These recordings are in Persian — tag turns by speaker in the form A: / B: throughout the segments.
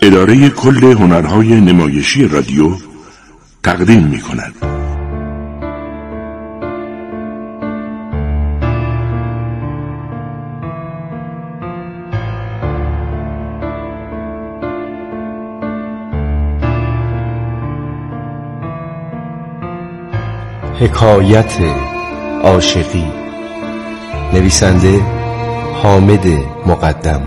A: اداره کل هنرهای نمایشی رادیو تقدیم می‌کند.
B: حکایت عاشقی، نویسنده حامد مقدم.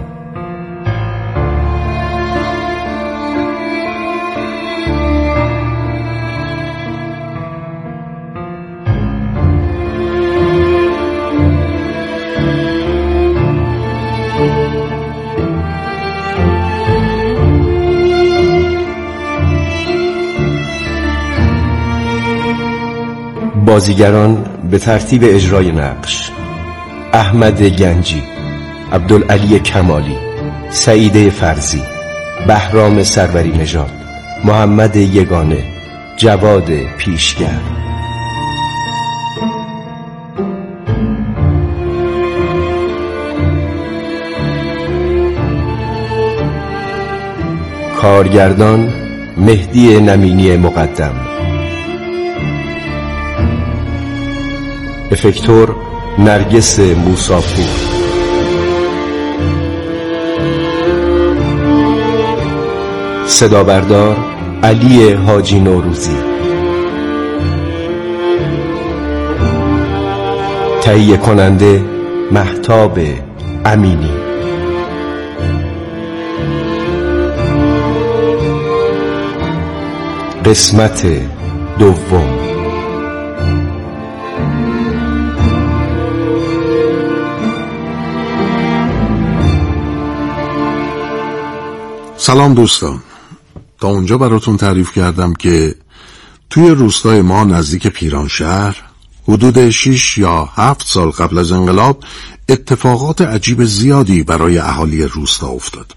B: بازیگران به ترتیب اجرای نقش: احمد گنجی، عبدالعلی کمالی، سعیده فرزی، بهرام سروری نژاد، محمد یگانه، جواد پیشگر. کارگردان مهدی نمینی مقدم، افکتور نرگس موساپور، صدا بردار علی حاجی نوروزی، تهیه کننده مهتاب امینی. قسمت دوم.
C: سلام دوستان، تا اونجا براتون تعریف کردم که توی روستای ما نزدیک پیرانشهر حدود 6 یا 7 سال قبل از انقلاب اتفاقات عجیب زیادی برای اهالی روستا افتاد.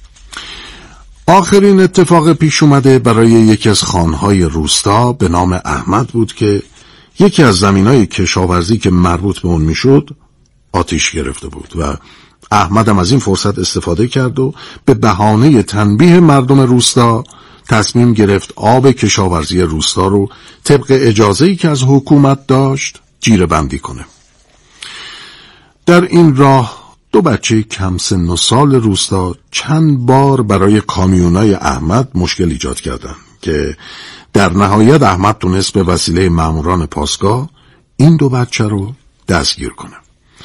C: آخرین اتفاق پیش اومده برای یکی از خانهای روستا به نام احمد بود که یکی از زمینای کشاورزی که مربوط به اون میشد آتیش گرفته بود و احمد هم از این فرصت استفاده کرد و به بهانه تنبیه مردم روستا تصمیم گرفت آب کشاورزی روستا رو طبق اجازه‌ای که از حکومت داشت جیره بندی کنه. در این راه 2 بچه کم سن و سال روستا چند بار برای کامیونای احمد مشکل ایجاد کردن که در نهایت احمد تونست به وسیله ماموران پاسگاه این 2 بچه رو دستگیر کنه.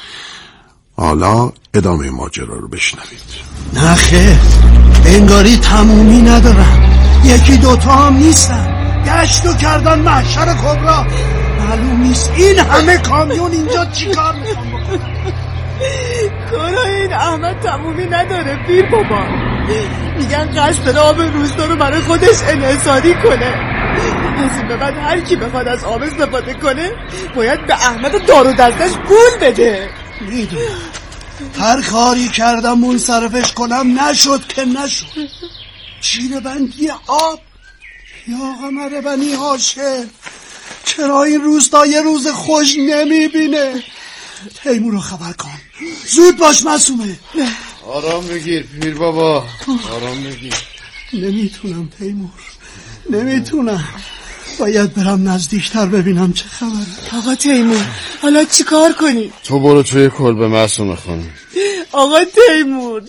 C: حالا ادامه ماجرا رو بشنوید.
D: نه خیر، انگاری تمومی ندارن، 1-2 تا هم نیستن، گشتو کردن محشر کبرا. معلوم نیست این همه کامیون اینجا چی کار میکنن.
E: کارای این احمد تمومی نداره پیر بابا. میگن قصد آب روستا رو برای خودش انحصاری کنه. از این به بعد هر کی بخواد از آب استفاده کنه باید به احمد دارو دستش پول بده.
D: میدونم هر کاری کردم منصرفش کنم نشد که نشد. جیره بندی آب یا قمر بنی هاشم، چرا این روستا یه روز خوش نمیبینه؟ تیمور رو خبر کن، زود باش معصومه.
F: آرام بگیر پیر بابا، آرام بگیر.
D: نمیتونم تیمور، نمیتونم، باید برم نزدیکتر ببینم چه خبره.
E: آقا تیمور حالا چی کار کنی؟
F: تو برو توی کلبه معصومه خانم.
E: آقا تیمور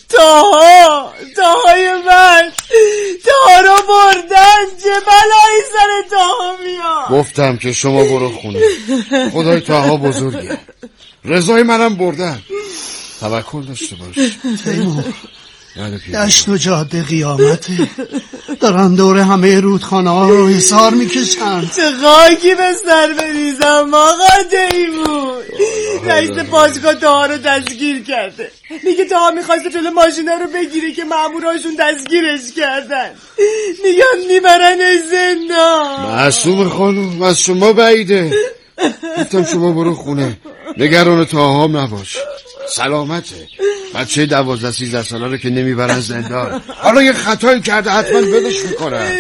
E: تاهای من تاها رو بردن، چه بلایی سر تاها میاد.
F: گفتم که شما برو خونه، خدای تاها بزرگه، رضای منم بردن، توکل داشته باش.
D: تیمور دشت و جاده قیامته، دارن دور همه رودخانه ها رو حصار میکشن.
E: چه خاکی به سر بریزم آقا تیمور. رئیس پاسگاه تاها رو دستگیر کرده، میگه تاها میخواسته جلو ماشینا رو بگیره که ماموراشون دستگیرش کردن، میگن میبرنش زندان.
F: معصومه خانم از شما بعیده، گفتم شما برو خونه، نگران تاها نباش، سلامته. بچه 12-13 ساله رو که نمیبرن زندان، حالا یه خطایی کرده حتما بدش میکنن.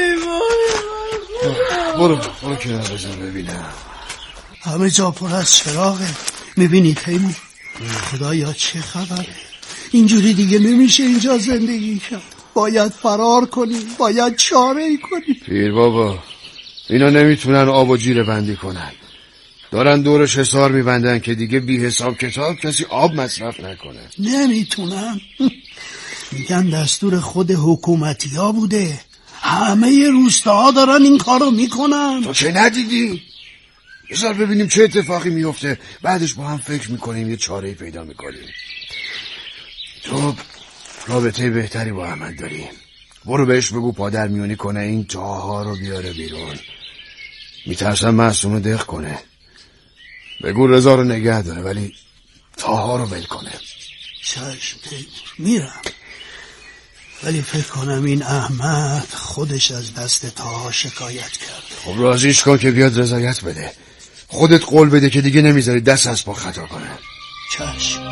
F: برو کنار بزن ببینم.
D: همه جا پر از چراغه، میبینی تیمور؟ خدایا چه خبره؟ اینجوری دیگه نمیشه اینجا زندگی کرد. باید فرار کنیم، باید چاره ای کنیم.
F: پیر بابا، اینا نمیتونن آب و جیره بندی کنن. دارن دورش حصار میبندن که دیگه بی حساب کتاب کسی آب مصرف نکنه.
D: نمیتونن. میگن دستور خود حکومتی ها بوده. همه روستاها دارن این کارو میکنن.
F: تو چه ندیدی؟ بذار ببینیم چه اتفاقی میفته، بعدش با هم فکر میکنیم، یه چاره‌ای پیدا میکنیم. تو رابطه بهتری با احمد داری، برو بهش بگو پادر میونی کنه این تاها رو بیاره بیرون. میترسم معصومه دق کنه. بگو رضا رو نگه داره ولی تاها رو ول کنه.
D: چشم تیمور، میرم. ولی فکر کنم این احمد خودش از دست تاها شکایت کرده.
F: خب راضیش کن که بیاد رضایت بده. خودت قول بده که دیگه نمیذاری دست از پا خطا کنه.
D: چشم.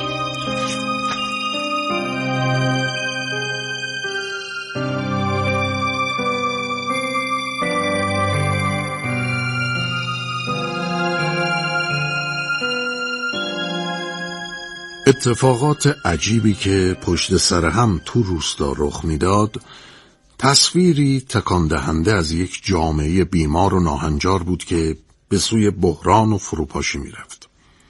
C: اتفاقات عجیبی که پشت سر هم تو روستا رخ میداد تصویری تکان دهنده از یک جامعه بیمار و ناهنجار بود که به سوی بحران و فروپاشی میرفت.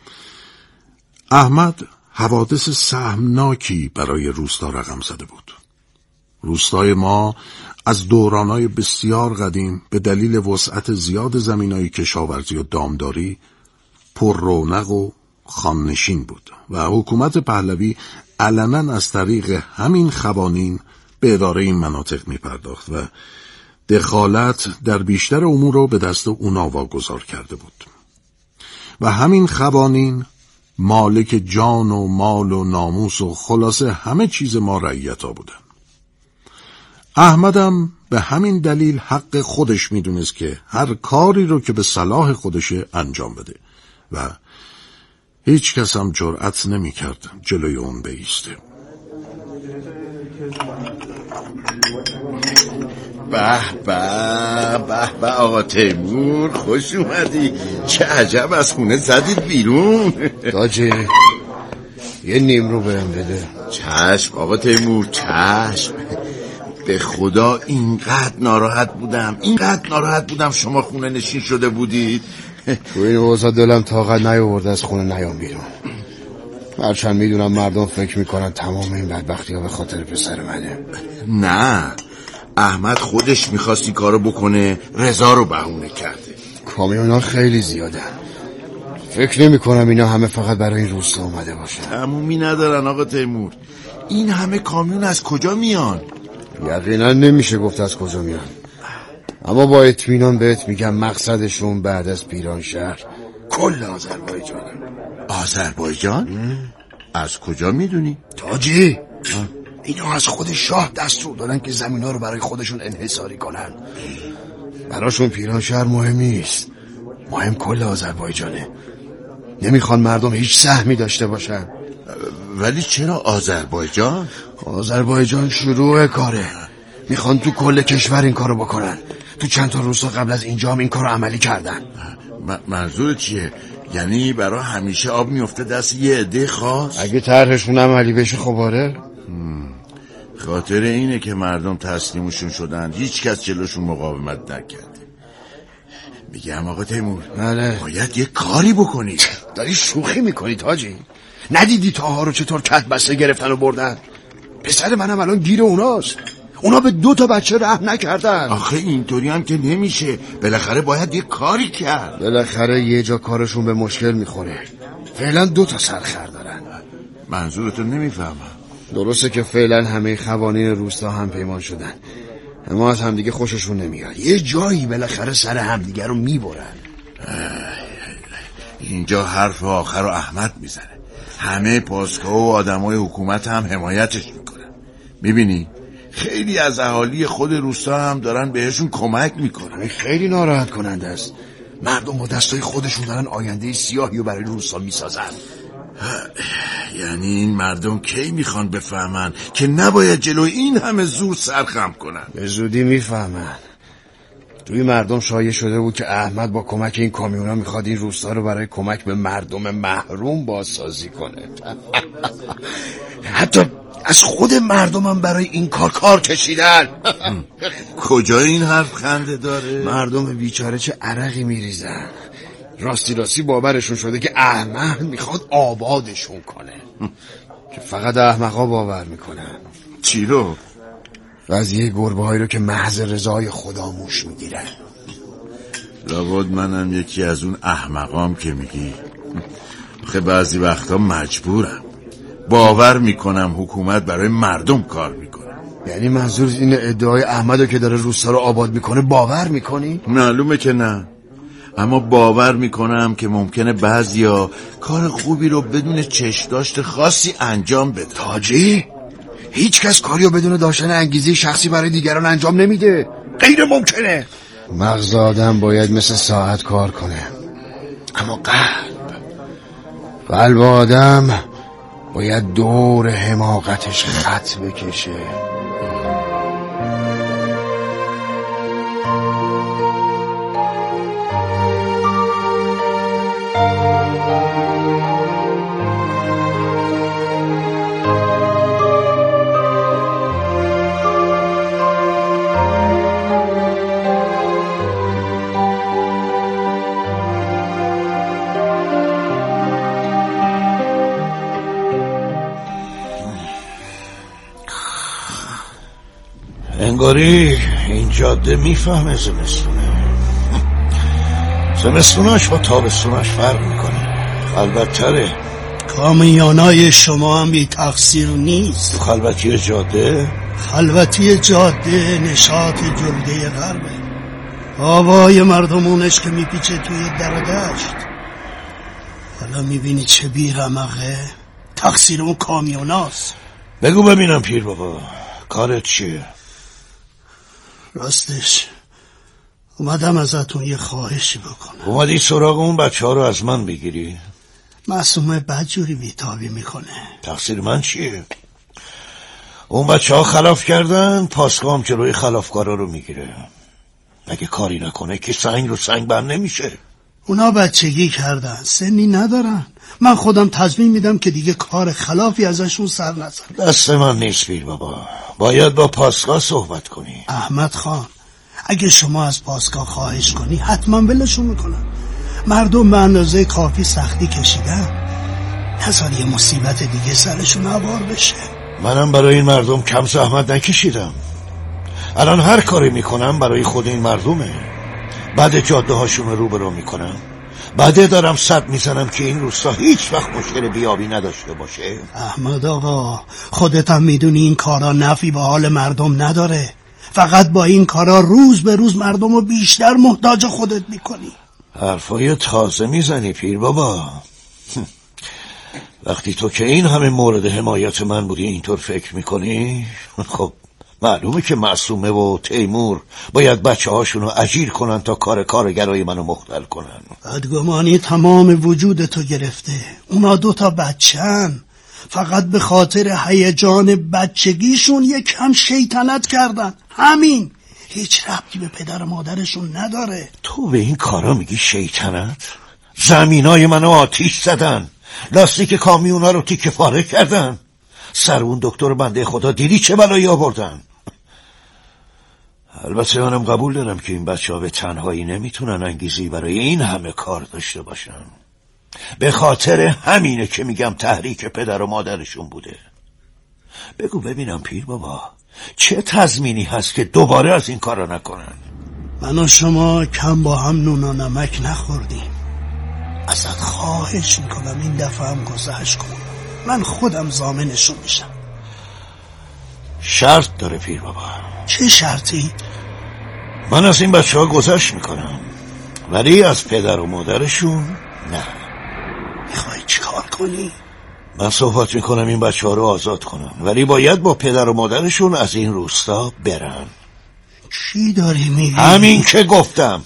C: احمد حوادث سهمناکی برای روستا رقم زده بود. روستای ما از دورانای بسیار قدیم به دلیل وسعت زیاد زمینای کشاورزی و دامداری پر رونق و خاننشین بود و حکومت پهلوی علنا از طریق همین قوانین به اداره این مناطق می پرداخت و دخالت در بیشتر امور را به دست اونا واگذار کرده بود و همین قوانین مالک جان و مال و ناموس و خلاصه همه چیز ما رعیتا بودن. احمدم به همین دلیل حق خودش می دونست که هر کاری رو که به صلاح خودشه انجام بده و هیچ کس هم جرأت نمی کرد جلوی اون بایسته.
G: به به به به آقا تیمور، خوش اومدی. چه عجب از خونه زدید بیرون.
F: تاجی یه نیم رو بهم بده.
G: چشم آقا تیمور، چشم. به خدا اینقدر ناراحت بودم شما خونه نشین شده بودید.
F: تو این اوضاع دلم طاقت نیاورده از خونه نیام بیرون. هرچند میدونم مردم فکر میکنن تمام این بدبختی ها به خاطر پسر منه.
G: نه، احمد خودش میخواست این کارو بکنه، رضا رو بهونه کرده.
F: کامیون ها خیلی زیادن. فکر نمی کنم اینا همه فقط برای این روستا اومده باشن.
G: تمومی ندارن آقا تیمور. این همه کامیون از کجا میان؟
F: یقینا نمیشه گفت از کجا میان، اما با اطمینان بهت میگم مقصدشون بعد از پیرانشهر کل آذربایجانه.
G: آذربایجان؟ از کجا میدونی؟
F: تاجی اینا از خود شاه دستور دادن که زمینا رو برای خودشون انحصاری کنن. براشون پیرانشهر مهم نیست، مهم کل آذربایجانه. نمیخوان مردم هیچ سهمی داشته باشن.
G: ولی چرا آذربایجان؟
F: آذربایجان شروع کاره. میخوان تو کل کشور این کارو بکنن. تو چند تا روستا قبل از اینجا هم این کارو عملی کردن.
G: منظور چیه؟ یعنی برای همیشه آب میفته دست یه عده خاص؟
F: اگه طرحشون عملی بشه خب آره.
G: خاطر اینه که مردم تسلیمشون شدن، هیچ کس جلوشون مقاومت نکرده. میگم آقا تیمور،
F: بله،
G: باید یه کاری بکنی.
F: داری شوخی میکنی تاجی؟ ندیدی تاها رو چطور کت بسته گرفتن و بردن؟ پسر منم الان گیر اوناست. اونا به 2 تا بچه رحم نکردن.
G: آخه اینطوری هم که نمیشه، بالاخره باید یه کاری کرد.
F: بالاخره یه جا کارشون به مشکل میخوره. فعلا 2 تا سرخر دارن.
G: منظورتو نمیفهمم.
F: درسته که فعلا همه قوانین روستا هم پیمان شدن، اما از همدیگه خوششون نمیاد. یه جایی بالاخره سر همدیگه رو میبرن.
G: اینجا حرف آخر رو احمد میزنه. همه پاسگاه و آدمای حکومت هم حمایتش میکنن. میبینی خیلی از اهالی خود روستا هم دارن بهشون کمک میکنن.
F: خیلی ناراحت کننده است. مردم با دستای خودشون دارن آینده سیاهی رو برای روستا میسازن.
G: یعنی این مردم کی میخوان بفهمن که نباید جلوی این همه زور سرخم کنن؟
F: به زودی میفهمن. توی مردم شایع شده بود که احمد با کمک این کامیونا میخواد این روستا رو برای کمک به مردم محروم بازسازی کنه. حتی از خود مردمم برای این کار کشیدن.
G: کجا این حرف خنده داره؟
F: مردم بیچاره چه عرقی میریزن. راستی باورشون شده که احمد میخواد آبادشون کنه که فقط احمقا باور میکنن.
G: چی رو؟
F: قضیه گربه هایی رو که محض رضای خدا موش میگیرن.
G: لابد منم یکی از اون احمقام که میگی. خب بعضی وقتا مجبورم. باور میکنم حکومت برای مردم کار میکنه.
F: یعنی منظور این ادعای احمدو که داره روستا رو آباد میکنه باور میکنی؟
G: معلومه که نه، اما باور میکنم که ممکنه بعضیا کار خوبی رو بدون چشم‌داشت خاصی انجام بده.
F: تاجی؟ هیچ کس کاریو بدون داشتن انگیزه شخصی برای دیگران انجام نمیده. غیر ممکنه. مغز آدم باید مثل ساعت کار کنه، اما قلب آدم باید دور حماقتش خط بکشه.
H: انگاری این جاده میفهمه زمستوناش با تابستوناش فرق میکنه. خلوت‌تره.
D: کامیونای شما هم بی تقصیر نیست.
H: خلوتی جاده؟
D: خلوتی جاده نشاط جلده غربه. آوای مردمونش که میپیچه توی در دشت. حالا میبینی چه بیرمقه؟ تقصیر اون کامیوناست.
H: بگو ببینم پیر بابا، کارت چیه؟
D: راستش اومدم ازتون یه خواهشی بکنم.
H: اومدی سراغ اون بچه ها رو از من بگیری؟
D: معصومه بدجوری بیتابی میکنه.
H: تقصیر من چیه؟ اون بچه ها خلاف کردن، پاسگاه هم جلوی خلافکارا رو میگیره. اگه کاری نکنه که سنگ رو سنگ بر نمیشه.
D: اونا بچگی کردن، سنی ندارن. من خودم تضمین میدم که دیگه کار خلافی ازشون سر نزن.
H: دست من نیست پیر بابا، باید با پاسگاه صحبت کنی.
D: احمد خان، اگه شما از پاسگاه خواهش کنی حتما ولشون میکنن. مردم به اندازه کافی سختی کشیدن، نذار یه مصیبت دیگه سرشون عوار بشه.
H: منم برای این مردم کم زحمت نکشیدم. الان هر کاری میکنم برای خود این مردمه. بعد جاده هاشون رو برو میکنم، بعد دارم صد میزنم که این روستا هیچ وقت مشکل بیابی نداشته باشه.
D: احمد آقا، خودت هم میدونی این کارا نفعی به حال مردم نداره. فقط با این کارا روز به روز مردم رو بیشتر محتاج خودت میکنی.
H: حرفای تازه میزنی پیر بابا. وقتی تو که این همه مورد حمایت من بودی اینطور فکر میکنی، خب معلومه که معصومه و تیمور باید بچه هاشونو اجیر کنن تا کارگرای منو مختل کنن.
D: بدگمانی تمام وجودتو گرفته. اونا 2 بچه‌ن، فقط به خاطر هیجان بچگیشون کم شیطنت کردن. همین، هیچ ربطی به پدر و مادرشون نداره.
H: تو به این کارا میگی شیطنت؟ زمینای منو آتیش زدن، لاستیک کامیونا رو تیکه پاره کردن. سر اون دکتر بنده خدا دیدی چه بلایی آوردن. البته منم قبول دارم که این بچه ها به تنهایی نمیتونن انگیزی برای این همه کار داشته باشن. به خاطر همینه که میگم تحریک پدر و مادرشون بوده. بگو ببینم پیر بابا، چه تضمینی هست که دوباره از این کارا نکنن؟
D: من و شما کم با هم نون و نمک نخوردیم. ازت خواهش میکنم این دفعه هم گذشت کن. من خودم ضامنشون میشم.
H: شرط داره پیر بابا.
D: چه شرطی؟
H: من از این بچه ها گذشت میکنم، ولی از پدر و مادرشون نه.
D: میخوای چی کار کنی؟
H: من صحبت میکنم این بچه ها رو آزاد کنم، ولی باید با پدر و مادرشون از این روستا برن.
D: چی داری میگی؟
H: همین که گفتم.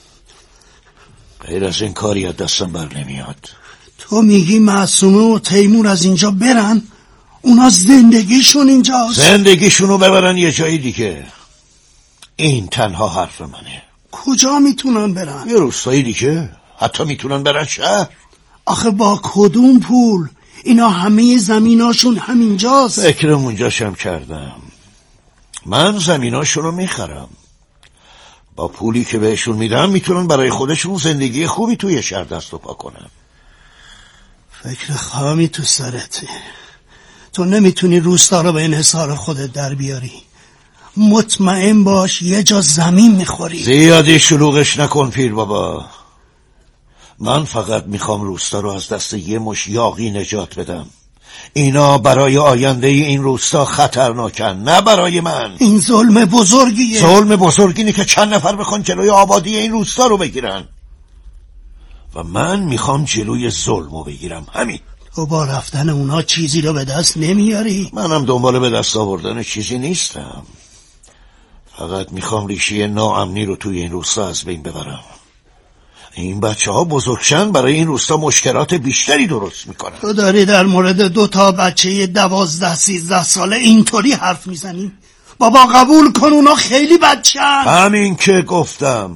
H: غیر از این کاری از دستم بر نمیاد.
D: تو میگی معصومه و تیمور از اینجا برن؟ اونا زندگیشون اینجاست.
H: زندگیشونو ببرن یه جایی دیگه. این تنها حرف منه.
D: کجا میتونن برن؟
H: یه روستایی دیگه، حتی میتونن برن شهر.
D: آخه با کدوم پول؟ اینا همه زمیناشون همینجاست.
H: فکر اونجاشم کردم. من زمیناشون رو میخرم، با پولی که بهشون میدم میتونن برای خودشون زندگی خوبی توی شهر دست و پا کنن.
D: فکر خامی تو سرته. تو نمیتونی روستا رو به انحصار خودت در بیاری. مطمئن باش یه جا زمین میخوری.
H: زیادی شلوغش نکن پیر بابا. من فقط میخوام روستا رو از دست یه مش یاغی نجات بدم. اینا برای آینده این روستا خطرناکن، نه برای من.
D: این ظلم بزرگیه.
H: ظلم بزرگینه که چند نفر بخوان جلوی آبادی این روستا رو بگیرن و من میخوام جلوی ظلمو بگیرم. همین.
D: تو با رفتن اونا چیزی رو به دست نمیاری؟
H: منم دنبال به دست آوردن چیزی نیستم، فقط میخوام ریشه ناامنی رو توی این روستا از بین ببرم. این بچه ها بزرگشن برای این روستا مشکلات بیشتری درست میکنن.
D: تو داری در مورد 2 بچه 12-13 ساله اینطوری حرف میزنی؟ بابا قبول کن اونا خیلی بچه‌ن.
H: همین که گفتم.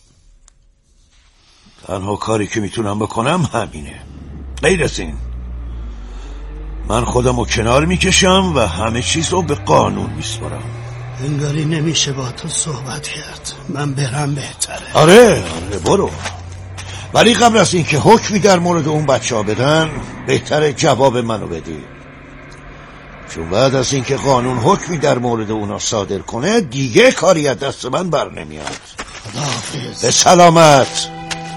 H: تنها کاری که میتونم بکنم همینه. غیر از این من خودم رو کنار میکشم و همه چیز رو به قانون میسپارم.
D: انگاری نمیشه با تو صحبت کرد. من برم بهتره.
H: آره برو، ولی قبل از این که حکمی در مورد اون بچه ها بدن بهتره جواب منو بدی، چون بعد از این که قانون حکمی در مورد اونا صادر کنه دیگه کاری از دست من بر نمیاد.
D: خداحافظ.
H: به سلامت.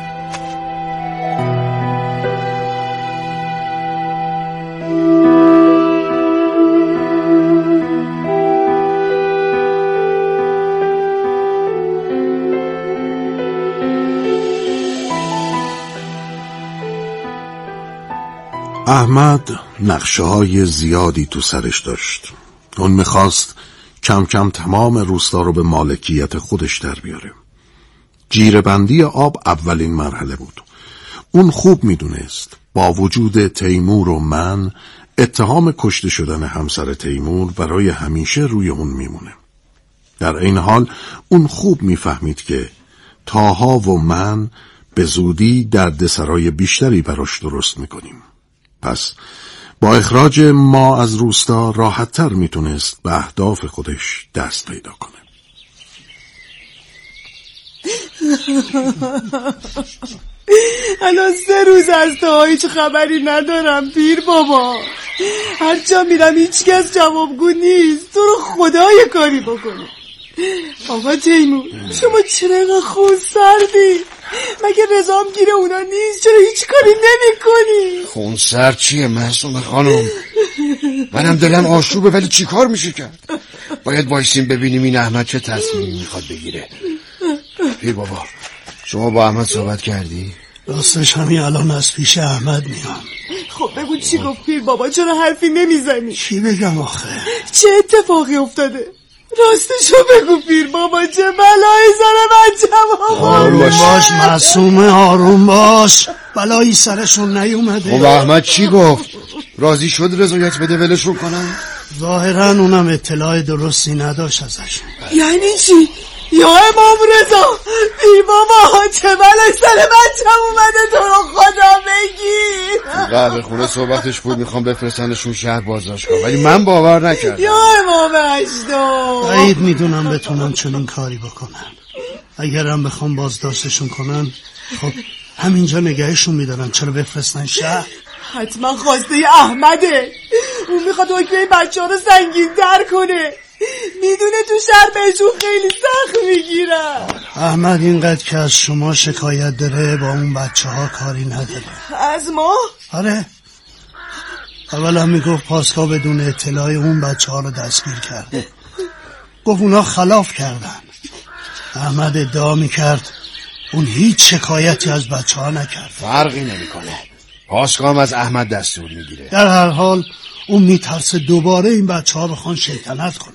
C: احمد نقشه‌های زیادی تو سرش داشت. اون میخواست کم کم تمام روستا رو به مالکیت خودش در بیاره. جیره‌بندی آب اولین مرحله بود. اون خوب میدونست با وجود تیمور و من اتهام کشته شدن همسر تیمور برای همیشه روی اون میمونه. در این حال اون خوب میفهمید که طاها و من به زودی دردسرای بیشتری براش درست میکنیم. پس با اخراج ما از روستا راحت‌تر میتونست به اهداف خودش دست پیدا کنه.
E: الان 3 روز از تو هیچ خبری ندارم پیر بابا. هر جا میرم هیچ کس جوابگو نیست. تو رو خدا یه کاری بکنه. آقا تیمور شما چرا اینقدر خون سردی؟ مگه رضام گیره اونا نیست؟ چرا هیچ کاری نمی کنی؟
F: خون سرد چیه معصومه خانم؟ منم دلم آشوبه ولی چی کار میشه کرد؟ باید بایستیم ببینیم این احمد چه تصمیمی میخواد بگیره. پیر بابا شما با احمد صحبت کردی؟
D: راستش همین الان از پیش احمد میام.
E: خب بگو چی گفت پیر بابا؟ چرا حرفی نمیزنی؟
D: چی بگم آخه؟
E: چه اتفاقی افتاده؟ راستشو بگو پیر بابا، چه بلایی سر بچه‌م
D: آروم باش معصومه، آروم باش. بلایی سرشون نیومده.
F: خب احمد چی گفت؟ راضی شد رضایت بده ولشون کنم؟
D: ظاهرا اونم اطلاع درستی نداشت ازشون.
E: یعنی چی؟ یا امام رضا پیر بابا چه بلایی سر بچه‌م اومده؟ تو رو خدا بگیر.
F: قبل خونه صحبتش بود میخوام بفرستنشون شهر بازداشتگاه، ولی من باور نکردم.
E: یا امام اجدا
D: بعید میدونم بتونم چنین کاری بکنم. اگرم بخوام بازداشتشون کنن خب همینجا نگهشون میدارن، چرا بفرستن شهر؟
E: حتما خواسته احمده. اون میخواد حکم این بچه ها رو سنگین در کنه. میدونه تو شهر بهشون خیلی سخت میگیرن.
D: احمد اینقدر که از شما شکایت داره با اون بچه ها کاری نداره.
E: از ما؟
D: آره. اولا میگفت پاسکا بدون اطلاع اون بچه ها رو دستگیر کرده. گفت اونا خلاف کردن. احمد ادعا میکرد اون هیچ شکایتی از بچه ها نکرد.
F: فرقی نمیکنه، پاسکا هم از احمد دستور میگیره.
D: در هر حال اون میترسه دوباره این بچه ها بخوان شیطنت کنه.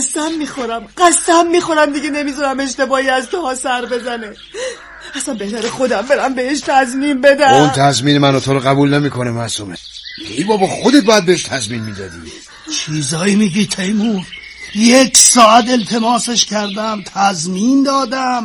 E: قسم میخورم دیگه نمیذارم اشتباهی از تو ها سر بزنه. اصلا بهتره خودم برم بهش تضمین بدم.
F: اون تضمین من و تو رو قبول نمیکنه معصومه. ای بابا خودت باید بهش تضمین میدادی.
D: چیزایی میگی تیمور؟ 1 ساعت التماسش کردم، تضمین دادم،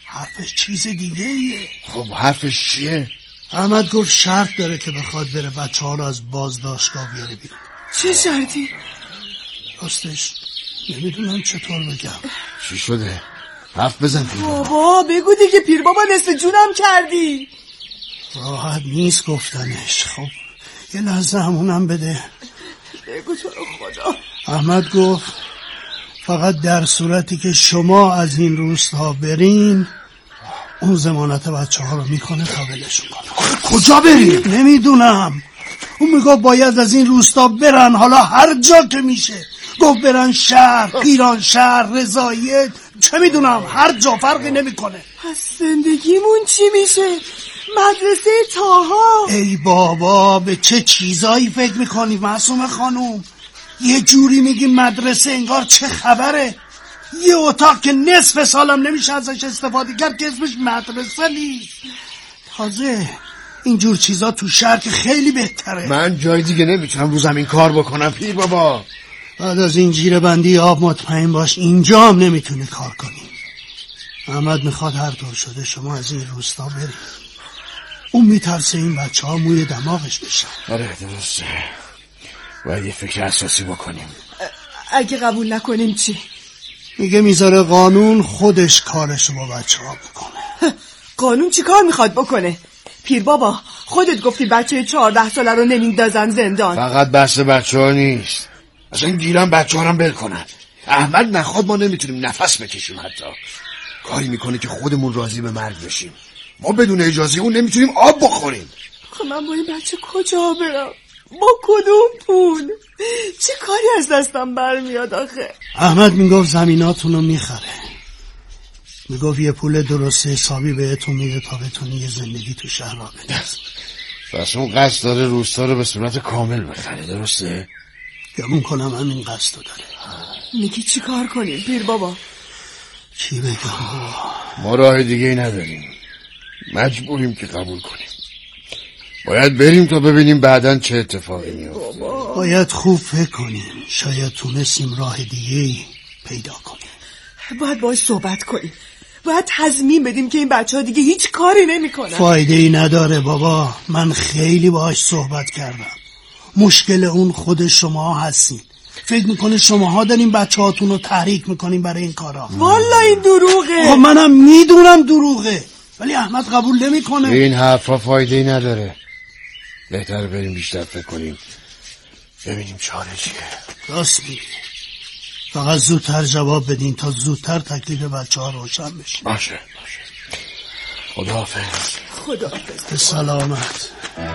D: حرفش چیز دیگه ایه.
F: خب حرفش چیه؟
D: احمد گفت شرط داره که بخواد بره بچه ها رو از بازداشتگاه بیاره بیرون.
E: چه شرطی؟
D: راستش نمیدونم چطور بگم.
F: چی شده؟ حرف بزن پیر بابا.
E: بابا بگو دیگه پیر بابا، نصف جونم کردی.
D: راحت نیست گفتنش. خب یه لحظه همونم بده.
E: بگو تو رو خدا.
D: احمد گفت فقط در صورتی که شما از این روستا برین اون ضمانت بچه ها رو میکنه تا ولشون کنه.
F: کجا بریم؟
D: نمیدونم. اون میگه باید از این روستا برن، حالا هر جا که میشه. گفت برن شهر، ایران شهر، رضاییت، چه میدونم، هر جا فرقی نمیکنه.
E: پس زندگیمون چی میشه؟ مدرسه تاها.
D: ای بابا به چه چیزایی فکر میکنی معصومه خانوم؟ یه جوری میگی مدرسه انگار چه خبره. یه اتاق که نصف سالم نمیشه ازش استفاده کرد که اسمش مدرسه نیست. تازه اینجور چیزا تو شهر که خیلی بهتره.
F: من جای دیگه نمیتونم رو زمین کار بکنم پیر بابا.
D: بعد از این جیره بندی آب مطمئن باش اینجا هم نمیتونی کار کنی. احمد میخواد هر طور شده شما از این روستا برید. اون میترسه این بچه ها موی دماغش بشن.
F: آره درسته، باید یه فکر اساسی بکنیم.
E: اگه قبول نکنیم چی؟
D: میگه میذاره قانون خودش کارشو با بچه ها بکنه.
E: قانون چی کار میخواد بکنه؟ پیر بابا خودت گفتی بچه 14 ساله رو نمیندازن زندان.
F: فقط بحث بچه ها نیست، اصلا گیرم بچه ها رو بل کنن. احمد نخواد ما نمیتونیم نفس بکشیم، حتی کاری میکنه که خودمون راضی به مرگ بشیم. ما بدون اجازه اون نمیتونیم آب بخوریم.
E: خب من با این بچه کجا برم؟ با کدوم پول؟ چه کاری از دستم برمیاد آخه؟
D: احمد میگفت زمیناتون رو میخره. میگفت یه پول درست حسابی بهتون میده تا بتونی یه زندگی تو شهر را بندازی.
F: پس اون قصد داره روستا رو به صورت کامل بخره، درسته؟
D: گمون کنم همین قصد داره.
E: میگی چی کار کنیم پیر بابا؟
D: چی بگم بابا؟
F: ما راه دیگه ای نداریم، مجبوریم که قبول کنیم. باید بریم تا ببینیم بعداً چه اتفاقی میفته.
D: باید خوب فکر کنیم، شاید تونستیم راه دیگه پیدا کنیم.
E: باید باهاش صحبت کنیم، باید تضمین بدیم که این بچه ها دیگه هیچ کاری نمی کنن.
D: فایده ای نداره بابا، من خیلی باهاش صحبت کردم. مشکل اون خود شما هستین. فکر میکنه شماها دارین بچه هاتون رو تحریک میکنین برای این کارا.
E: والا این دروغه.
D: منم میدونم دروغه، ولی احمد قبول نمیکنه.
F: این حرفا فایده ای نداره، بهتر بریم بیشتر فکر کنیم ببینیم چاره چیه.
D: راست میگی، فقط زودتر جواب بدین تا زودتر تکلیف بچه ها روشن بشه.
F: باشه خداحافظ.
D: به سلامت.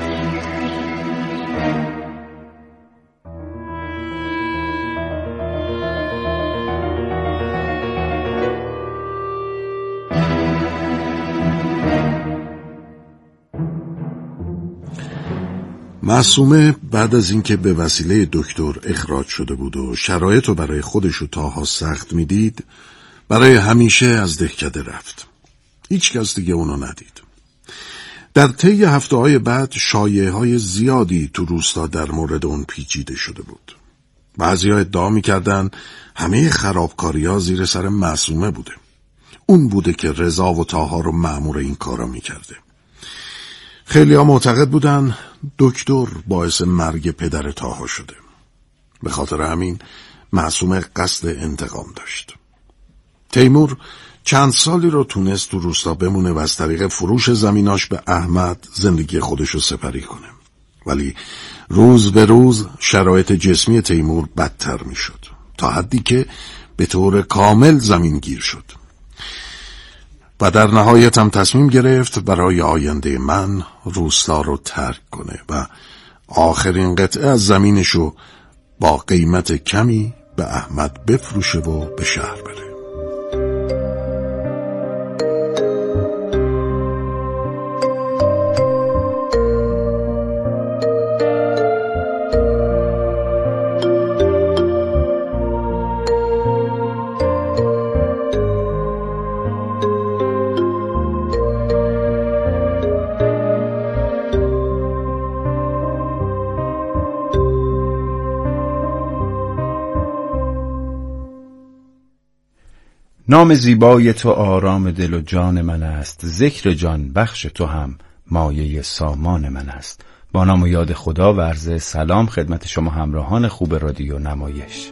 C: معصومه بعد از اینکه به وسیله دکتر اخراج شده بود و شرایط رو برای خودش و تاها سخت میدید، برای همیشه از دهکده رفت. هیچ کس دیگه اونو ندید. در طی هفته‌های بعد شایعه‌های زیادی تو روستا در مورد اون پیچیده شده بود. بعضی‌ها ادعا می‌کردن همه خرابکاری‌ها زیر سر معصومه بوده. اون بوده که رضا و تاها رو مأمور این کارا می‌کرده. خیلی‌ها معتقد بودن دکتر باعث مرگ پدر تاها شده. به خاطر همین معصومه قصد انتقام داشت. تیمور چند سالی رو تونست تو روستا بمونه و از طریق فروش زمیناش به احمد زندگی خودش رو سپری کنه. ولی روز به روز شرایط جسمی تیمور بدتر می شد، تا حدی که به طور کامل زمین گیر شد. و در نهایت هم تصمیم گرفت برای آینده من روستا رو ترک کنه و آخرین قطعه از زمینشو با قیمت کمی به احمد بفروشه و به شهر بره.
I: نام زیبای تو آرام دل و جان من است، ذکر جان بخش تو هم مایه سامان من است. با نام و یاد خدا و عرض سلام خدمت شما همراهان خوب رادیو نمایش.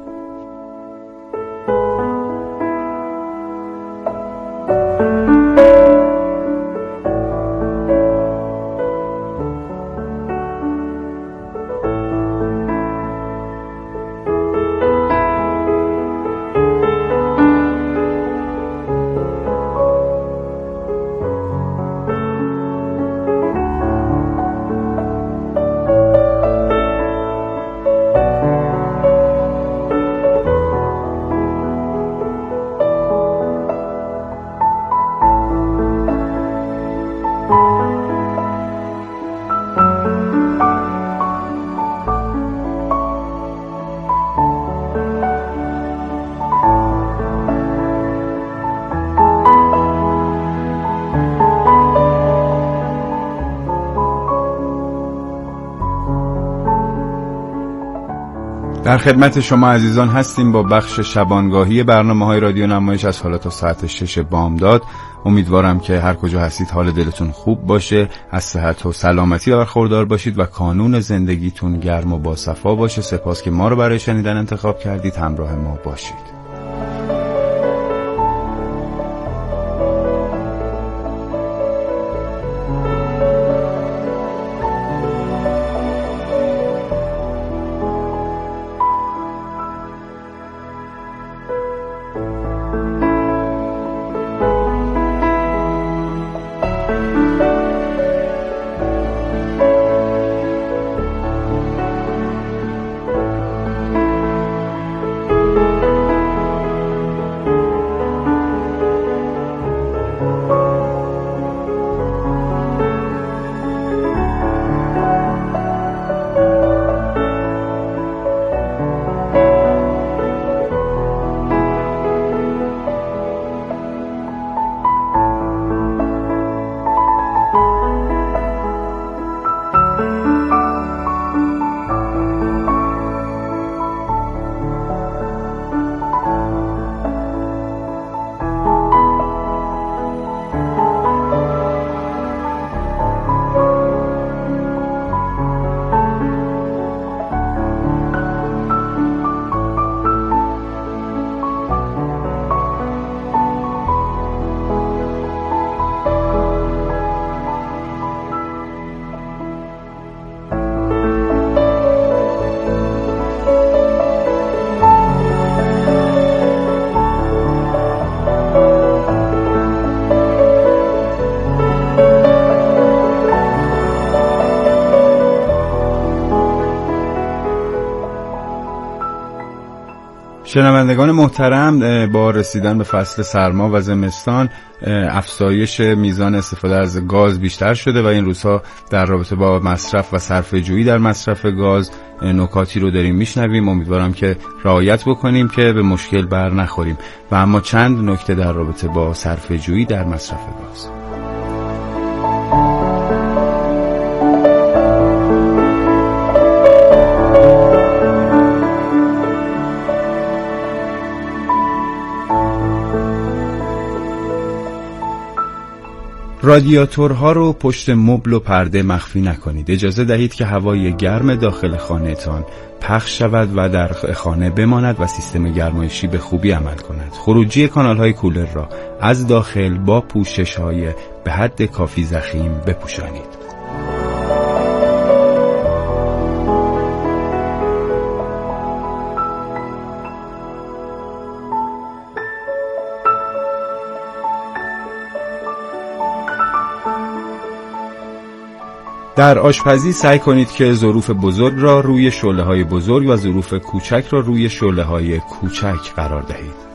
I: در خدمت شما عزیزان هستیم با بخش شبانگاهی برنامه‌های رادیو نمایش از حالا تا ساعت 6 بامداد. امیدوارم که هر کجا هستید حال دلتون خوب باشه، از صحت و سلامتی برخوردار باشید و کانون زندگیتون گرم و باصفا باشه. سپاس که ما رو برای شنیدن انتخاب کردید، همراه ما باشید. شنوندگان محترم، با رسیدن به فصل سرما و زمستان افزایش میزان استفاده از گاز بیشتر شده و این روزها در رابطه با مصرف و صرفه‌جویی در مصرف گاز نکاتی رو داریم میشنویم. امیدوارم که رعایت بکنیم که به مشکل بر نخوریم. و اما چند نکته در رابطه با صرفه‌جویی در مصرف گاز. رادیاتورها رو پشت مبل و پرده مخفی نکنید. اجازه دهید که هوای گرم داخل خانه‌تان پخش شود و در خانه بماند و سیستم گرمایشی به خوبی عمل کند. خروجی کانال‌های کولر را از داخل با پوشش‌های به حد کافی ضخیم بپوشانید. در آشپزی سعی کنید که ظروف بزرگ را روی شعله‌های بزرگ و ظروف کوچک را روی شعله‌های کوچک قرار دهید.